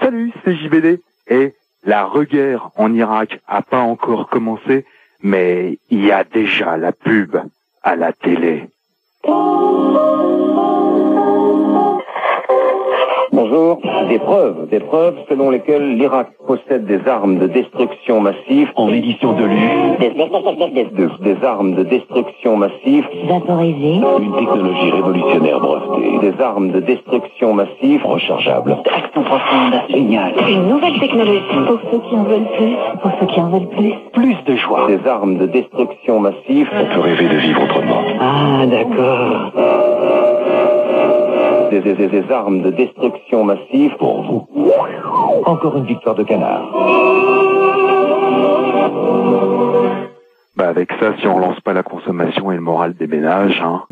Salut, c'est JBD. Et la reguerre en Irak a pas encore commencé, mais il y a déjà la pub à la télé. Bonjour. Des preuves selon lesquelles l'Irak possède des armes de destruction massive en édition de lu. Des armes de destruction massive vaporisées. Une technologie révolutionnaire brevetée. Des armes de destruction massive rechargeables. Action profonde. Génial. Une nouvelle technologie. Pour ceux qui en veulent plus. Pour ceux qui en veulent plus. Plus de joie. Des armes de destruction massive. On peut rêver de vivre autrement. Ah, d'accord. Des armes de destruction massive Pour vous. Encore une victoire de canard. Bah avec ça, si on relance pas la consommation et le moral des ménages, hein.